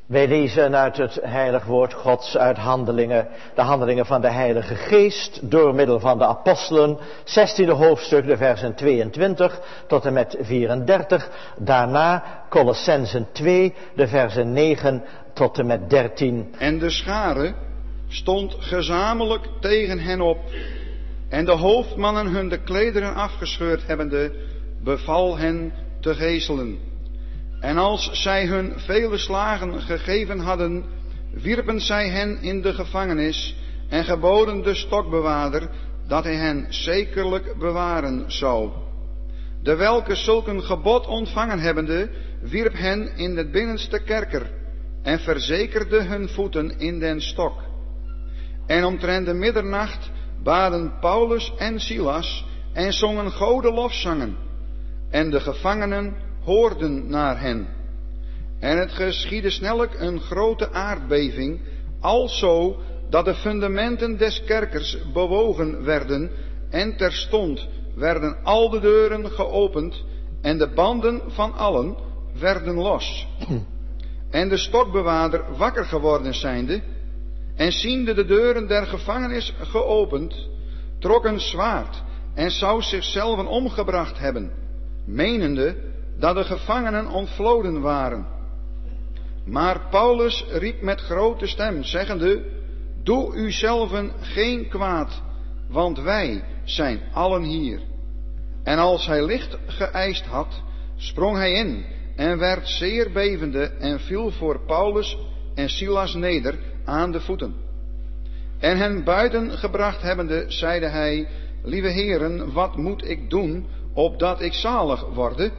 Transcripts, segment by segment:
Wij lezen uit het heilig woord Gods uit Handelingen, de handelingen van de Heilige Geest, door middel van de apostelen, 16e hoofdstuk, de versen 22 tot en met 34. Daarna Kolossenzen 2, de versen 9 tot en met 13. En de schare stond gezamenlijk tegen hen op. En de hoofdmannen hun de klederen afgescheurd hebbende, beval hen te geeselen. En als zij hun vele slagen gegeven hadden, wierpen zij hen in de gevangenis en geboden de stokbewaarder dat hij hen zekerlijk bewaren zou. De welke zulk een gebod ontvangen hebbende, wierp hen in het binnenste kerker en verzekerde hun voeten in den stok. En omtrent de middernacht baden Paulus en Silas en zongen gode lofzangen. En de gevangenen hoorden naar hen. En het geschiedde snellijk een grote aardbeving, alzo dat de fundamenten des kerkers bewogen werden, en terstond werden al de deuren geopend, en de banden van allen werden los. En de stokbewaarder wakker geworden zijnde, en ziende de deuren der gevangenis geopend, trok een zwaard en zou zichzelf omgebracht hebben, menende dat de gevangenen ontvloden waren. Maar Paulus riep met grote stem, zeggende: Doe uzelven geen kwaad, want wij zijn allen hier. En als hij licht geëist had, sprong hij in en werd zeer bevende en viel voor Paulus en Silas neder aan de voeten. En hen buiten gebracht hebbende, zeide hij: Lieve heren, wat moet ik doen, opdat ik zalig worde?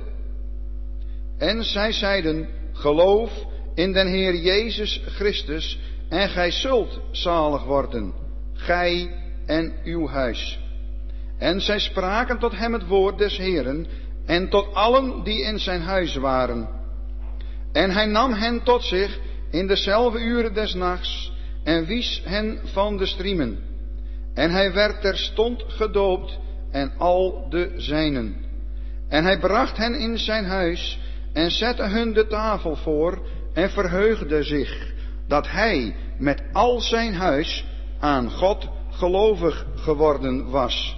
En zij zeiden: Geloof in den Heer Jezus Christus, en gij zult zalig worden, gij en uw huis. En zij spraken tot hem het woord des Heeren, en tot allen die in zijn huis waren. En hij nam hen tot zich in dezelfde uren des nachts, en wies hen van de striemen. En hij werd terstond gedoopt, en al de zijnen. En hij bracht hen in zijn huis, en zette hun de tafel voor, en verheugde zich dat hij met al zijn huis aan God gelovig geworden was.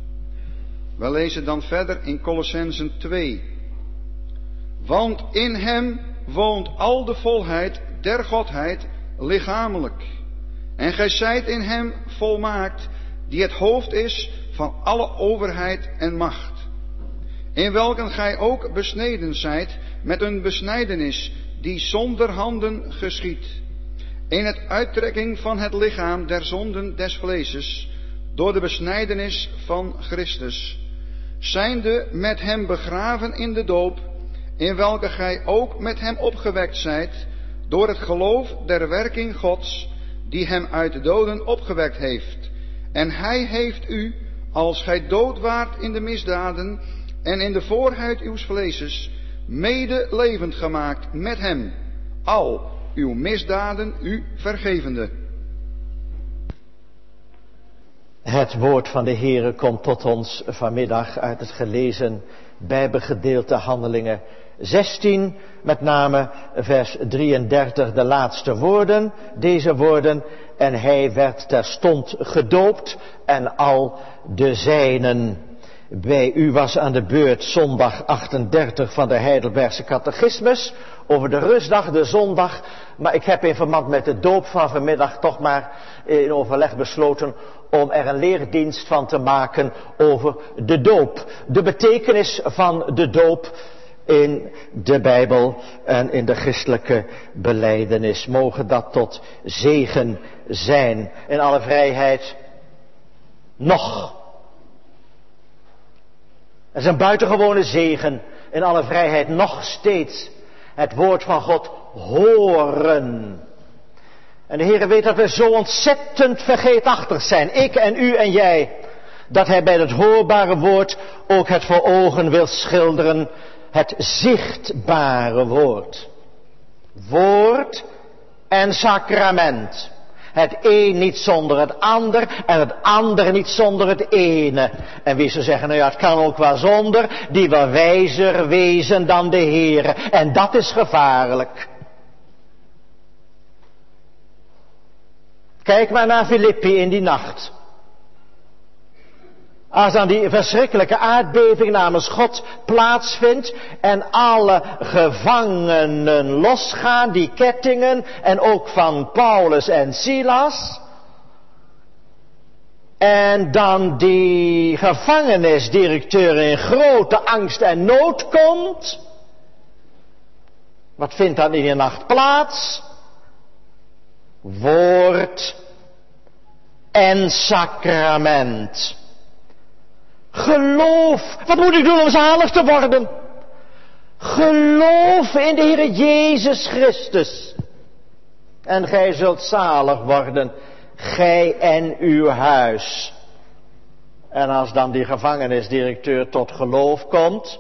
We lezen dan verder in Kolossenzen 2. Want in hem woont al de volheid der Godheid lichamelijk. En gij zijt in hem volmaakt, die het hoofd is van alle overheid en macht. In welken gij ook besneden zijt met een besnijdenis die zonder handen geschiedt, in het uittrekking van het lichaam der zonden des vleeses, door de besnijdenis van Christus, zijnde met hem begraven in de doop, in welke gij ook met hem opgewekt zijt, door het geloof der werking Gods, die hem uit de doden opgewekt heeft. En hij heeft u, als gij dood waart in de misdaden en in de voorhuid uws vleeses, mede levend gemaakt met hem, al uw misdaden u vergevende. Het woord van de Heere komt tot ons vanmiddag uit het gelezen Bijbelgedeelte Handelingen 16, met name vers 33, de laatste woorden, deze woorden: en hij werd terstond gedoopt en al de zijnen. Bij u was aan de beurt zondag 38 van de Heidelbergse catechismus over de rustdag, de zondag. Maar ik heb in verband met de doop van vanmiddag toch maar in overleg besloten om er een leerdienst van te maken over de doop. De betekenis van de doop in de Bijbel en in de christelijke belijdenis. Mogen dat tot zegen zijn in alle vrijheid nog. Het is een buitengewone zegen in alle vrijheid nog steeds het woord van God horen. En de Heere weet dat we zo ontzettend vergeetachtig zijn, ik en u en jij, dat hij bij het hoorbare woord ook het voor ogen wil schilderen, het zichtbare woord. Woord en sacrament. Het een niet zonder het ander en het ander niet zonder het ene. En wie zou zeggen, nou ja, het kan ook wel zonder, die wel wijzer wezen dan de Heere. En dat is gevaarlijk. Kijk maar naar Filippi in die nacht. Als dan die verschrikkelijke aardbeving namens God plaatsvindt en alle gevangenen losgaan, die kettingen en ook van Paulus en Silas. En dan die gevangenisdirecteur in grote angst en nood komt. Wat vindt dan in die nacht plaats? Woord en sacrament. Geloof. Wat moet ik doen om zalig te worden? Geloof in de Heer Jezus Christus. En gij zult zalig worden, gij en uw huis. En als dan die gevangenisdirecteur tot geloof komt,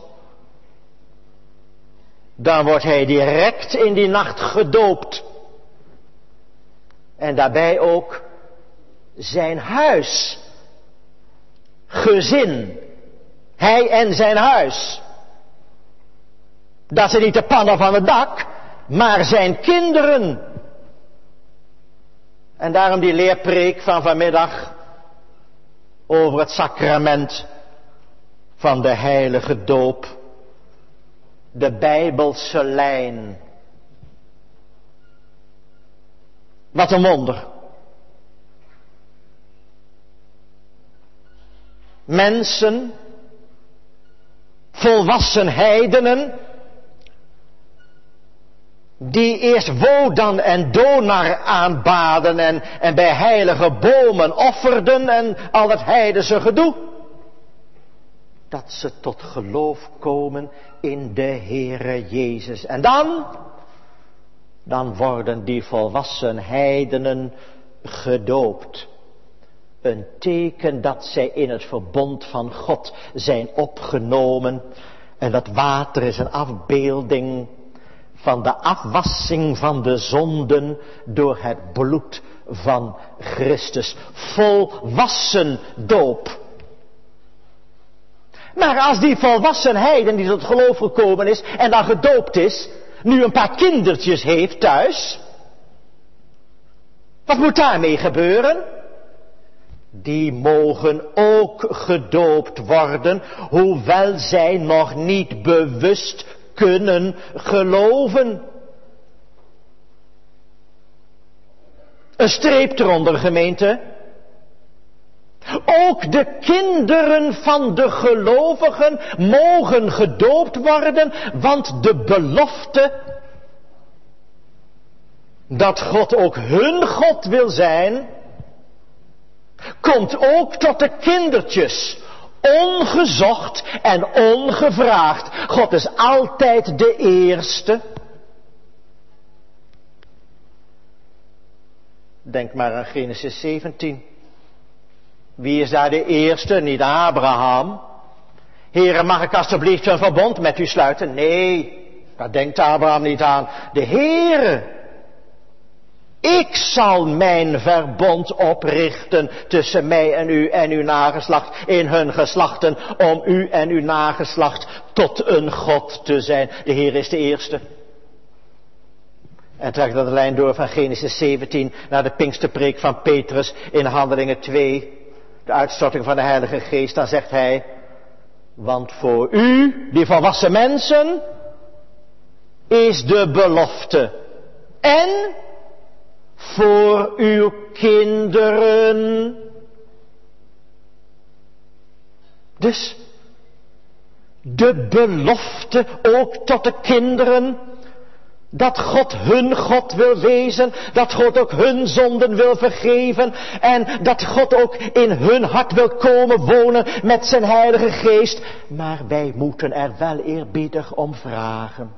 dan wordt hij direct in die nacht gedoopt. En daarbij ook zijn huis. Gezin. Hij en zijn huis. Dat zijn niet de pannen van het dak, maar zijn kinderen. En daarom die leerpreek van vanmiddag over het sacrament van de heilige doop. De Bijbelse lijn. Wat een wonder. Mensen, volwassen heidenen, die eerst Wodan en Donar aanbaden en bij heilige bomen offerden en al dat heidense gedoe. Dat ze tot geloof komen in de Heere Jezus. En dan worden die volwassen heidenen gedoopt. Een teken dat zij in het verbond van God zijn opgenomen. En dat water is een afbeelding van de afwassing van de zonden door het bloed van Christus. Volwassen doop. Maar als die volwassen heiden die tot geloof gekomen is en dan gedoopt is, nu een paar kindertjes heeft thuis, wat moet daarmee gebeuren? Die mogen ook gedoopt worden, hoewel zij nog niet bewust kunnen geloven. Een streep eronder, gemeente. Ook de kinderen van de gelovigen mogen gedoopt worden, want de belofte dat God ook hun God wil zijn, komt ook tot de kindertjes, ongezocht en ongevraagd. God is altijd de eerste. Denk maar aan Genesis 17. Wie is daar de eerste? Niet Abraham. Heere, mag ik alstublieft een verbond met u sluiten? Nee, daar denkt Abraham niet aan. De Heere. Ik zal mijn verbond oprichten tussen mij en uw nageslacht in hun geslachten, om u en uw nageslacht tot een God te zijn. De Heer is de eerste. En trek dan de lijn door van Genesis 17 naar de Pinksterpreek van Petrus in Handelingen 2. De uitstorting van de Heilige Geest, dan zegt hij, want voor u, die volwassen mensen, is de belofte. En voor uw kinderen. Dus de belofte ook tot de kinderen. Dat God hun God wil wezen. Dat God ook hun zonden wil vergeven. En dat God ook in hun hart wil komen wonen met zijn Heilige Geest. Maar wij moeten er wel eerbiedig om vragen.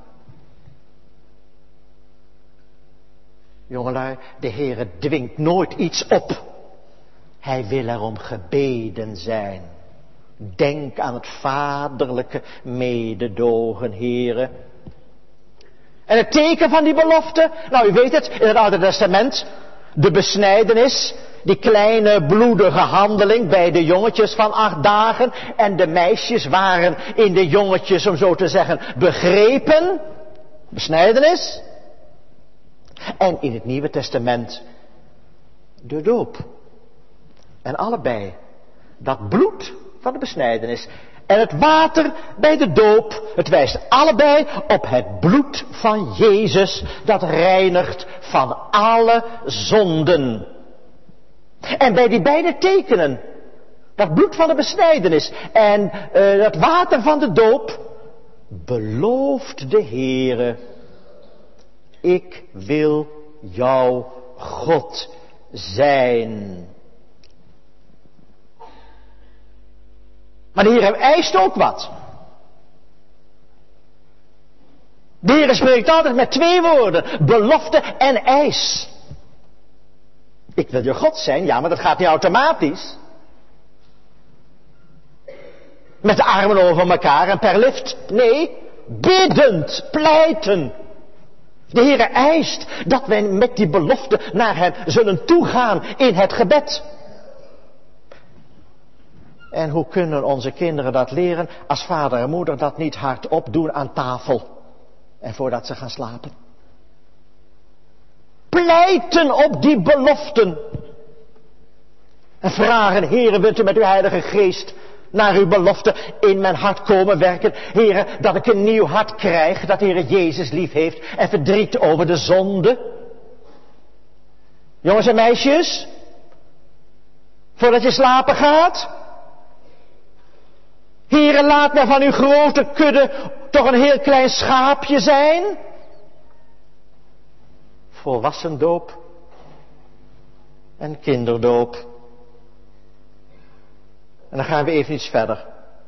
Jongelui, de Heere dwingt nooit iets op. Hij wil erom gebeden zijn. Denk aan het vaderlijke mededogen, Heere. En het teken van die belofte, nou u weet het, in het Oude Testament, de besnijdenis, die kleine bloedige handeling bij de jongetjes van 8 dagen. En de meisjes waren in de jongetjes, om zo te zeggen, begrepen. Besnijdenis. En in het Nieuwe Testament de doop. En allebei, dat bloed van de besnijdenis en het water bij de doop, het wijst allebei op het bloed van Jezus dat reinigt van alle zonden. En bij die beide tekenen, dat bloed van de besnijdenis en dat water van de doop, belooft de Heere: ik wil jouw God zijn. Maar de Heer eist ook wat. De Heer spreekt altijd met twee woorden: belofte en eis. Ik wil je God zijn, ja, maar dat gaat niet automatisch. Met de armen over elkaar en per lift. Nee, biddend, pleiten. De Heer eist dat wij met die belofte naar hem zullen toegaan in het gebed. En hoe kunnen onze kinderen dat leren als vader en moeder dat niet hardop doen aan tafel en voordat ze gaan slapen? Pleiten op die beloften. En vragen: Heere, wilt u met uw Heilige Geest naar uw belofte in mijn hart komen werken? Heere, dat ik een nieuw hart krijg, dat Heere Jezus lief heeft en verdriet over de zonde. Jongens en meisjes, voordat je slapen gaat: Heere, laat mij van uw grote kudde toch een heel klein schaapje zijn. Volwassendoop en kinderdoop. En dan gaan we even iets verder.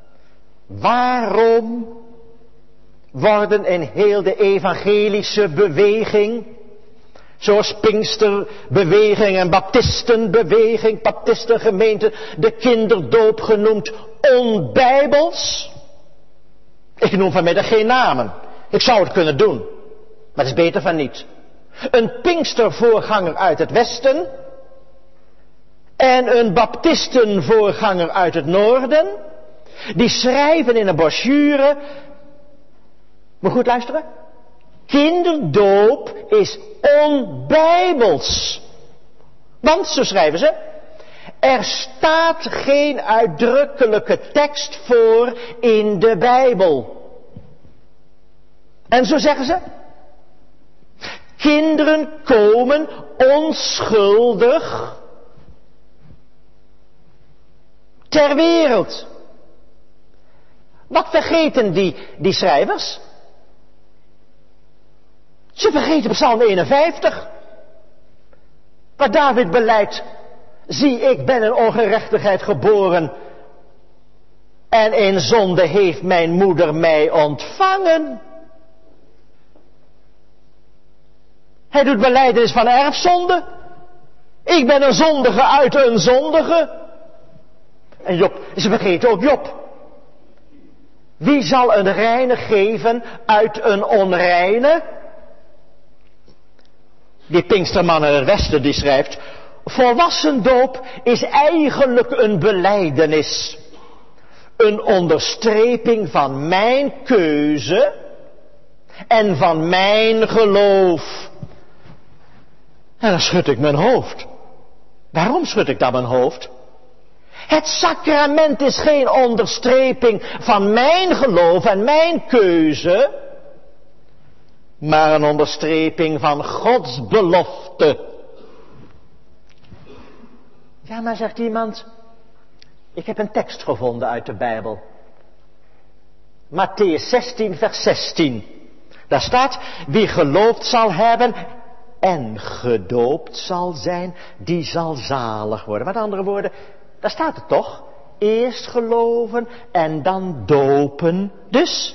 Waarom worden in heel de evangelische beweging, zoals Pinksterbeweging en Baptistenbeweging, Baptistengemeente, de kinderdoop genoemd onbijbels? Ik noem vanmiddag geen namen. Ik zou het kunnen doen, maar het is beter van niet. Een Pinkstervoorganger uit het westen en een Baptistenvoorganger uit het noorden, die schrijven in een brochure, moet goed luisteren: kinderdoop is onbijbels. Want, zo schrijven ze, er staat geen uitdrukkelijke tekst voor in de Bijbel. En zo zeggen ze: kinderen komen onschuldig ter wereld. Wat vergeten die schrijvers? Ze vergeten Psalm 51. Waar David beleidt: zie, ik ben in ongerechtigheid geboren en in zonde heeft mijn moeder mij ontvangen. Hij doet belijdenis van erfzonde. Ik ben een zondige uit een zondige. En Job, ze vergeten ook Job. Wie zal een reine geven uit een onreine? Die Pinksterman in het westen die schrijft: volwassendoop is eigenlijk een belijdenis. Een onderstreping van mijn keuze en van mijn geloof. En dan schud ik mijn hoofd. Waarom schud ik dan mijn hoofd? Het sacrament is geen onderstreping van mijn geloof en mijn keuze, maar een onderstreping van Gods belofte. Ja, maar zegt iemand, ik heb een tekst gevonden uit de Bijbel. Mattheüs 16 vers 16. Daar staat: wie geloofd zal hebben en gedoopt zal zijn, die zal zalig worden. Met andere woorden, daar staat het toch? Eerst geloven en dan dopen. Dus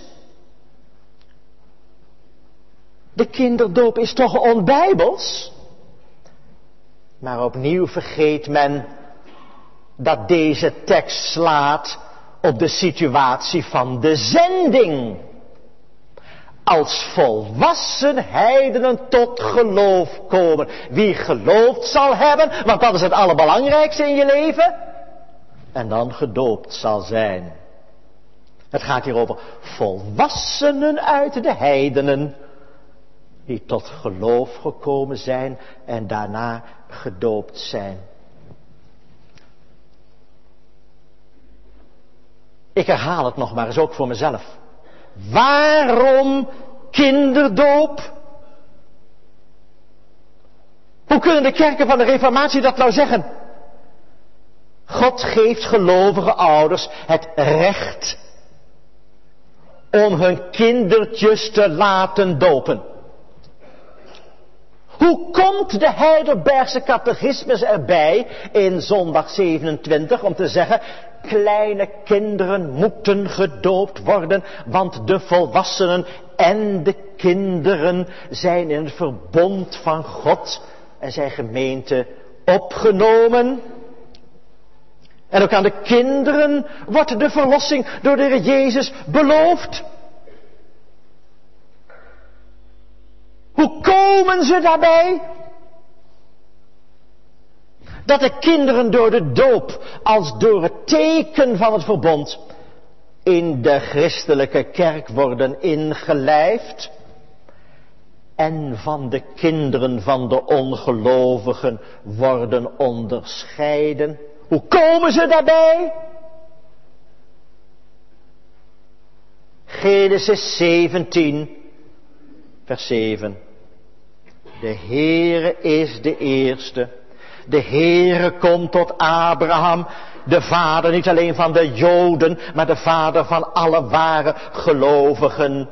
de kinderdoop is toch onbijbels? Maar opnieuw vergeet men dat deze tekst slaat op de situatie van de zending. Als volwassen heidenen tot geloof komen. Wie geloofd zal hebben, want dat is het allerbelangrijkste in je leven. En dan gedoopt zal zijn. Het gaat hier over volwassenen uit de heidenen. die tot geloof gekomen zijn en daarna gedoopt zijn. Ik herhaal het nog maar eens ook voor mezelf. Waarom kinderdoop? Hoe kunnen de kerken van de Reformatie dat nou zeggen? God geeft gelovige ouders het recht om hun kindertjes te laten dopen. Hoe komt de Heidelbergse catechismus erbij in zondag 27 om te zeggen: kleine kinderen moeten gedoopt worden, want de volwassenen en de kinderen zijn in het verbond van God en zijn gemeente opgenomen. En ook aan de kinderen wordt de verlossing door de Heer Jezus beloofd. Hoe komen ze daarbij? Dat de kinderen door de doop als door het teken van het verbond in de christelijke kerk worden ingelijfd en van de kinderen van de ongelovigen worden onderscheiden. Hoe komen ze daarbij? Genesis 17, vers 7. De Heere is de eerste. De Heere komt tot Abraham, de vader niet alleen van de Joden, maar de vader van alle ware gelovigen.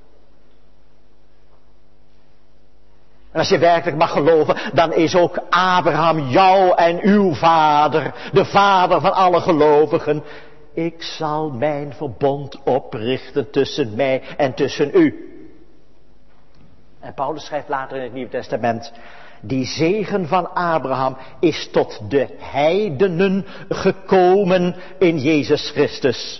En als je werkelijk mag geloven, dan is ook Abraham jouw en uw vader, de vader van alle gelovigen. Ik zal mijn verbond oprichten tussen mij en tussen u. En Paulus schrijft later in het Nieuwe Testament: die zegen van Abraham is tot de heidenen gekomen in Jezus Christus.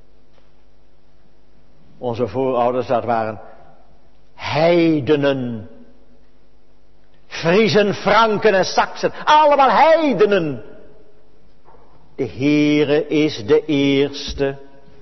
Onze voorouders, dat waren heidenen. Friezen, Franken en Saksen, allemaal heidenen. De Heere is de eerste.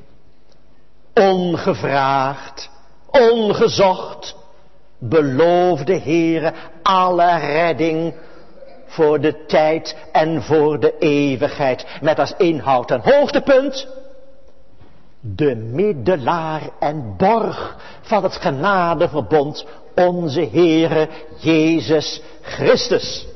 Ongevraagd, ongezocht, beloofde Heere alle redding voor de tijd en voor de eeuwigheid. Met als inhoud en hoogtepunt de middelaar en borg van het genadeverbond, onze Heere Jezus Christus.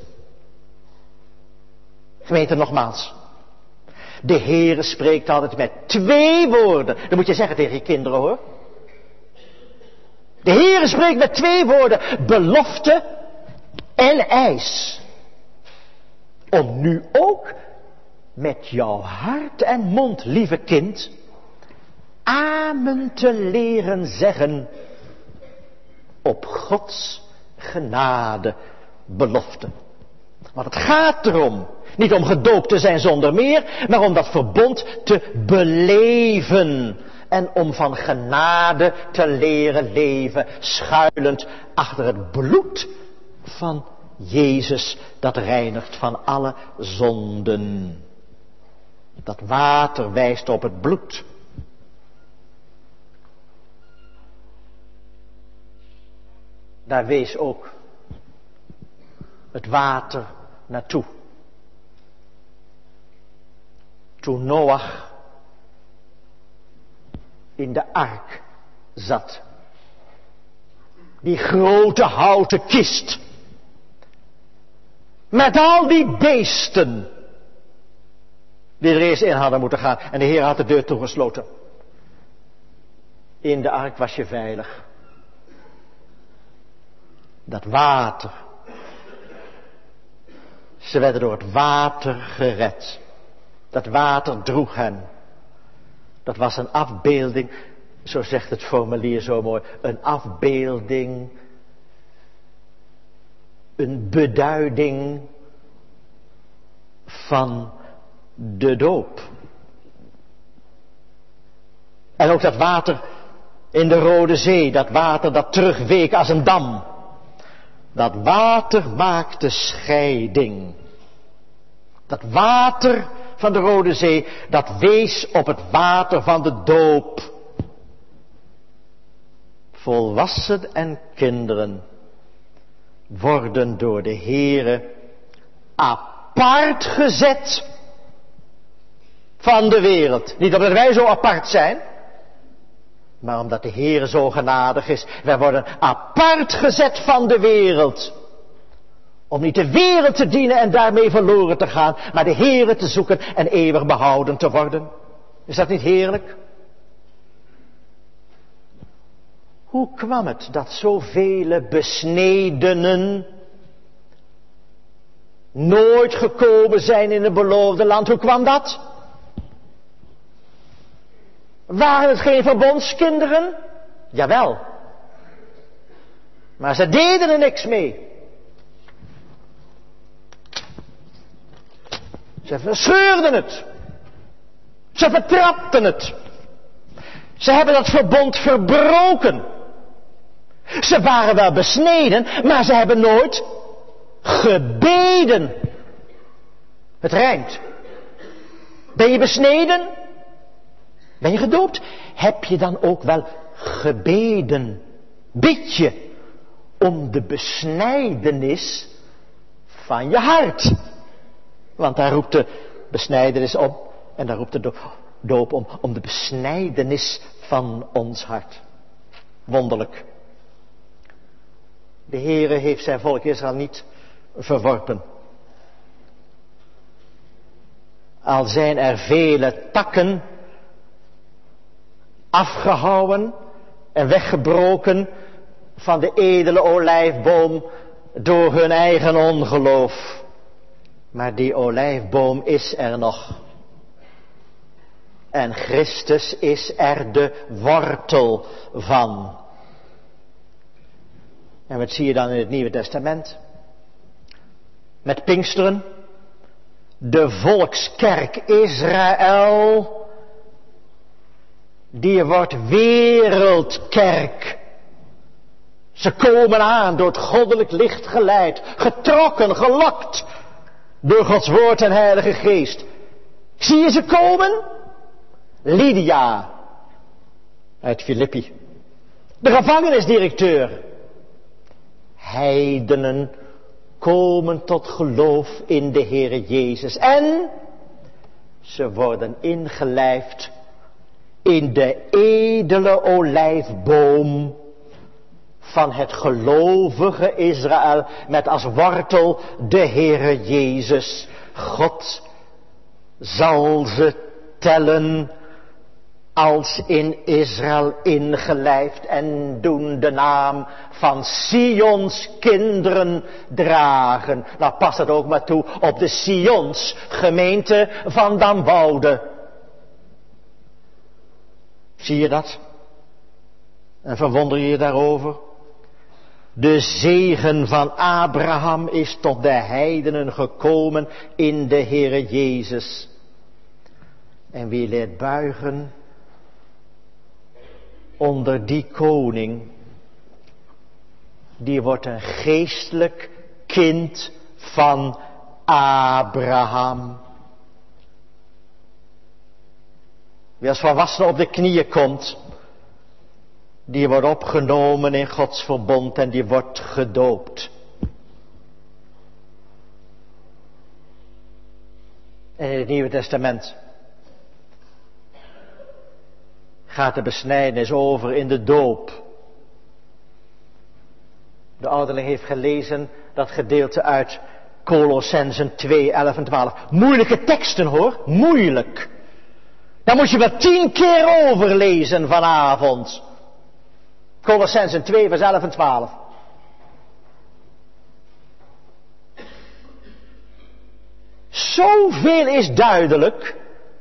Gemeente, nogmaals. De Heere spreekt altijd met 2 woorden. Dat moet je zeggen tegen je kinderen, hoor. De Heere spreekt met 2 woorden. Belofte en eis. Om nu ook met jouw hart en mond, lieve kind, amen te leren zeggen op Gods genade belofte. Want het gaat erom, niet om gedoopt te zijn zonder meer, maar om dat verbond te beleven. En om van genade te leren leven, schuilend achter het bloed van Jezus, dat reinigt van alle zonden. Dat water wijst op het bloed. Daar wees ook het water naartoe. Toen Noach in de ark zat. Die grote houten kist. Met al die beesten. Die er eerst in hadden moeten gaan. En de Heer had de deur toegesloten. In de ark was je veilig. Dat water. Ze werden door het water gered. Dat water droeg hen. Dat was een afbeelding, zo zegt het formulier zo mooi, een afbeelding, een beduiding van de doop. En ook dat water in de Rode Zee, dat water dat terugweek als een dam. Dat water maakte scheiding. Dat water van de Rode Zee, dat wees op het water van de doop. Volwassenen en kinderen worden door de Heere apart gezet van de wereld. Niet omdat wij zo apart zijn, maar omdat de Heere zo genadig is. Wij worden apart gezet van de wereld. Om niet de wereld te dienen en daarmee verloren te gaan, maar de Heere te zoeken en eeuwig behouden te worden. Is dat niet heerlijk? Hoe kwam het dat zoveel besnedenen nooit gekomen zijn in het beloofde land? Hoe kwam dat? Waren het geen verbondskinderen? Jawel. Maar ze deden er niks mee. Ze verscheurden het. Ze vertrapten het. Ze hebben dat verbond verbroken. Ze waren wel besneden, maar ze hebben nooit gebeden. Het rijmt. Ben je besneden? Ben je gedoopt? Heb je dan ook wel gebeden? Bid je om de besnijdenis van je hart? Want daar roept de besnijdenis om en daar roept de doop om de besnijdenis van ons hart. Wonderlijk. De Heere heeft zijn volk Israël niet verworpen. Al zijn er vele takken afgehouwen en weggebroken van de edele olijfboom door hun eigen ongeloof. Maar die olijfboom is er nog. En Christus is er de wortel van. En wat zie je dan in het Nieuwe Testament? Met Pinksteren. De volkskerk Israël. Die wordt wereldkerk. Ze komen aan door het goddelijk licht geleid. Getrokken, gelokt. Door Gods woord en Heilige Geest. Zie je ze komen? Lydia. Uit Filippi. De gevangenisdirecteur. Heidenen komen tot geloof in de Heere Jezus. En ze worden ingelijfd in de edele olijfboom van het gelovige Israël met als wortel de Heere Jezus. God zal ze tellen als in Israël ingelijfd en doen de naam van Sions kinderen dragen. Nou, pas het ook maar toe op de Sions gemeente van Damwoude. Zie je dat? En verwonder je je daarover? De zegen van Abraham is tot de heidenen gekomen in de Heere Jezus. En wie leert buigen onder die koning, die wordt een geestelijk kind van Abraham. Wie als volwassene op de knieën komt, die wordt opgenomen in Gods verbond en die wordt gedoopt. En in het Nieuwe Testament gaat de besnijdenis over in de doop. De ouderling heeft gelezen dat gedeelte uit Kolossenzen 2, 11 en 12. Moeilijke teksten hoor, moeilijk. Daar moet je wel 10 keer overlezen vanavond. Kolossenzen 2, vers 11 en 12. Zoveel is duidelijk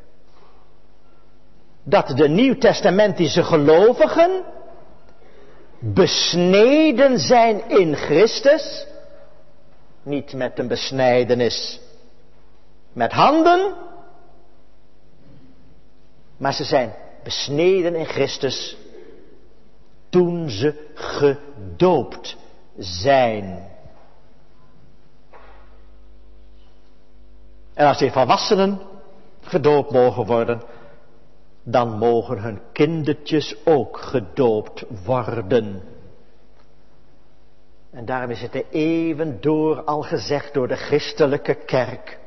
dat de nieuwtestamentische gelovigen besneden zijn in Christus, niet met een besnijdenis met handen, maar ze zijn besneden in Christus toen ze gedoopt zijn. En als die volwassenen gedoopt mogen worden, dan mogen hun kindertjes ook gedoopt worden. En daarom is het de eeuwen door al gezegd door de christelijke kerk.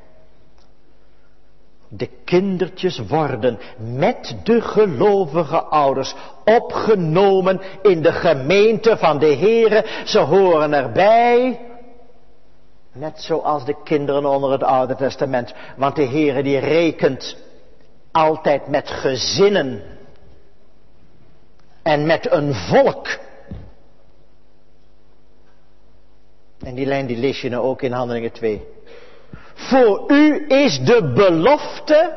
De kindertjes worden met de gelovige ouders opgenomen in de gemeente van de Heere. Ze horen erbij. Net zoals de kinderen onder het Oude Testament. Want de Heere die rekent altijd met gezinnen. En met een volk. En die lijn die lees je nou ook in Handelingen 2. Voor u is de belofte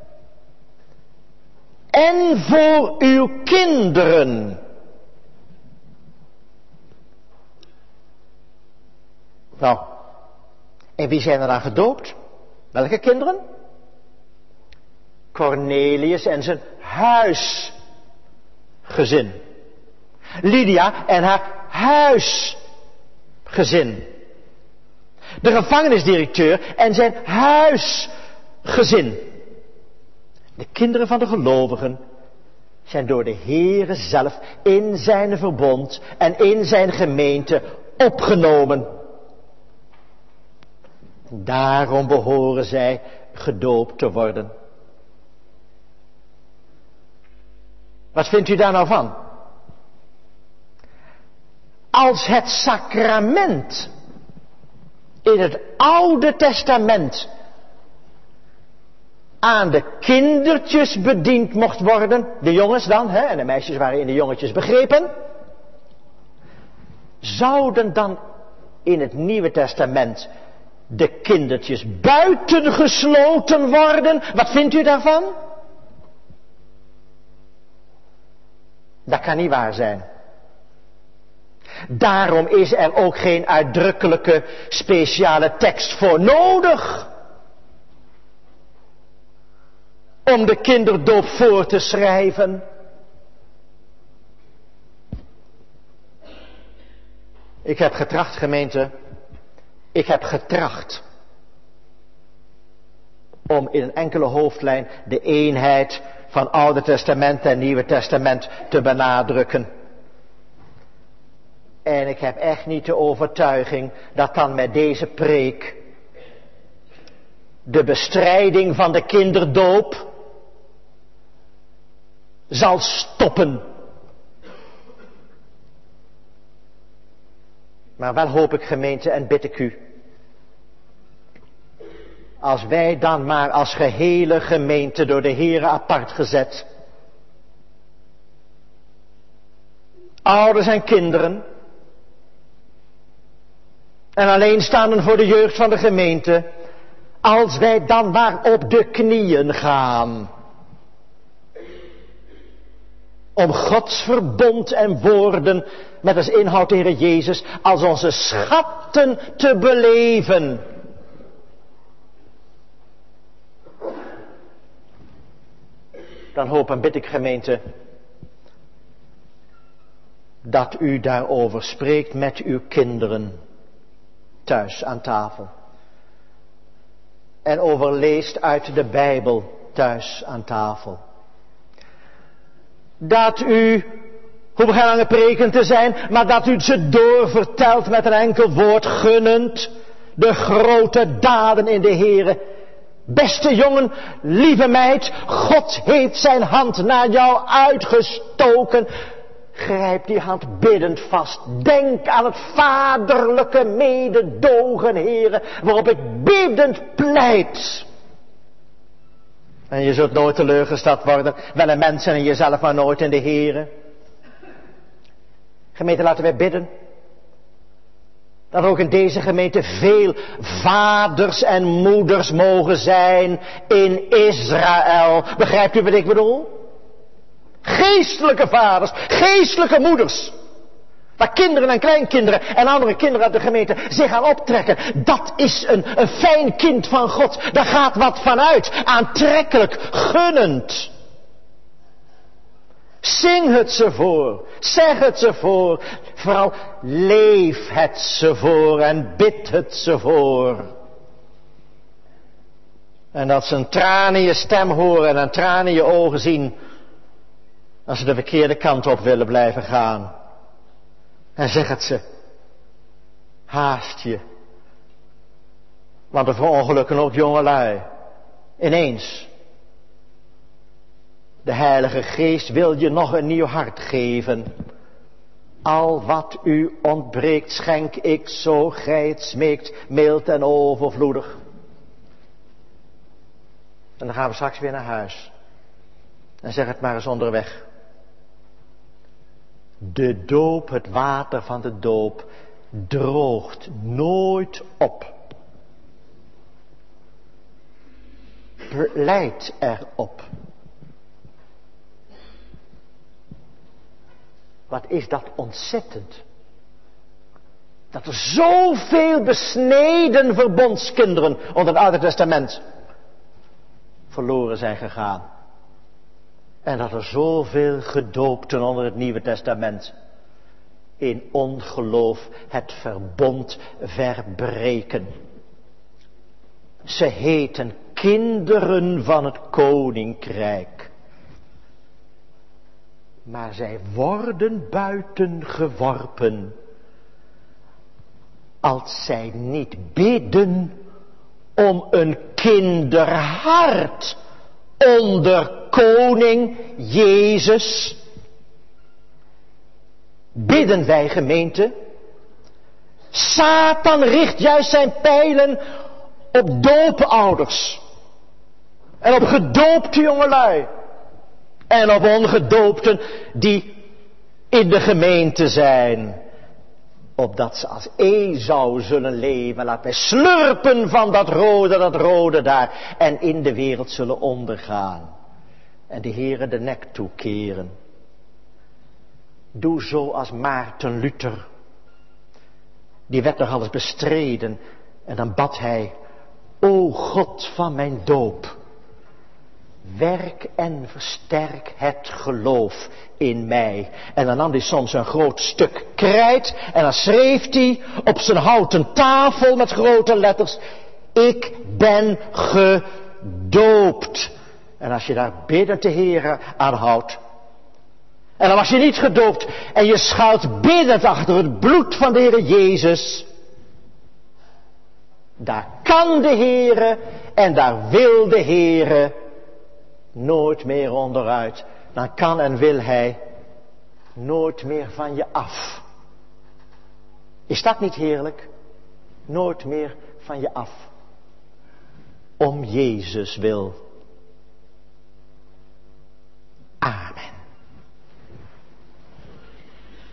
en voor uw kinderen. Nou, en wie zijn er dan gedoopt? Welke kinderen? Cornelius en zijn huisgezin. Lydia en haar huisgezin. De gevangenisdirecteur en zijn huisgezin. De kinderen van de gelovigen zijn door de Heere zelf in zijn verbond en in zijn gemeente opgenomen. Daarom behoren zij gedoopt te worden. Wat vindt u daar nou van? Als het sacrament in het Oude Testament aan de kindertjes bediend mocht worden, de jongens dan, en de meisjes waren in de jongetjes begrepen, zouden dan in het Nieuwe Testament de kindertjes buitengesloten worden? Wat vindt u daarvan? Dat kan niet waar zijn. Daarom is er ook geen uitdrukkelijke speciale tekst voor nodig. Om de kinderdoop voor te schrijven. Ik heb getracht, gemeente. Ik heb getracht om in een enkele hoofdlijn de eenheid van Oude Testament en Nieuwe Testament te benadrukken. En ik heb echt niet de overtuiging dat dan met deze preek de bestrijding van de kinderdoop zal stoppen. Maar wel hoop ik, gemeente, en bid ik u, als wij dan maar als gehele gemeente door de Heere apart gezet, ouders en kinderen, en alleenstaanden voor de jeugd van de gemeente, als wij dan maar op de knieën gaan, om Gods verbond en woorden met als inhoud de Heer Jezus als onze schatten te beleven. Dan hoop en bid ik, gemeente, dat u daarover spreekt met uw kinderen thuis aan tafel. En overleest uit de Bijbel thuis aan tafel. Dat u, hoeft geen lange preken te zijn, maar dat u ze doorvertelt met een enkel woord, gunnend de grote daden in de Heere. Beste jongen, lieve meid, God heeft zijn hand naar jou uitgestoken. Grijp die hand biddend vast. Denk aan het vaderlijke mededogen, Heere, waarop ik biddend pleit. En je zult nooit teleurgesteld worden, wel in mensen en jezelf, maar nooit in de Heere. Gemeente, laten wij bidden. Dat ook in deze gemeente veel vaders en moeders mogen zijn in Israël. Begrijpt u wat ik bedoel? Geestelijke vaders, geestelijke moeders. Waar kinderen en kleinkinderen en andere kinderen uit de gemeente zich aan optrekken. Dat is een fijn kind van God. Daar gaat wat vanuit. Aantrekkelijk, gunnend. Zing het ze voor. Zeg het ze voor. Vooral leef het ze voor en bid het ze voor. En dat ze een traan in je stem horen en een traan in je ogen zien. Als ze de verkeerde kant op willen blijven gaan. En zeg het ze. Haast je. Want er verongelukken ook jongelui. Ineens. De Heilige Geest wil je nog een nieuw hart geven. Al wat u ontbreekt, schenk ik zo gij het smeekt, mild en overvloedig. En dan gaan we straks weer naar huis. En zeg het maar eens onderweg. De doop, het water van de doop, droogt nooit op. Leidt erop. Wat is dat ontzettend. Dat er zoveel besneden verbondskinderen onder het Oude Testament verloren zijn gegaan. En dat er zoveel gedoopten onder het Nieuwe Testament in ongeloof het verbond verbreken. Ze heten kinderen van het koninkrijk. Maar zij worden buiten geworpen als zij niet bidden om een kinderhart onder koning Jezus. Bidden wij, gemeente? Satan richt juist zijn pijlen op doopouders en op gedoopte jongelui en op ongedoopten die in de gemeente zijn, opdat ze als Esau zullen leven. Laat mij slurpen van dat rode daar en in de wereld zullen ondergaan en de Heere de nek toekeren. Doe zo als Maarten Luther. Die werd nog alles bestreden en dan bad hij: O God van mijn doop, werk en versterk het geloof in mij. En dan nam hij soms een groot stuk krijt en dan schreef hij op zijn houten tafel met grote letters: Ik ben gedoopt. En als je daar biddend de Heere aanhoudt, en dan was je niet gedoopt en je schuilt biddend achter het bloed van de Heere Jezus, daar kan de Heere en daar wil de Heere nooit meer onderuit. Dan kan en wil Hij nooit meer van je af. Is dat niet heerlijk? Nooit meer van je af. Om Jezus wil. Amen.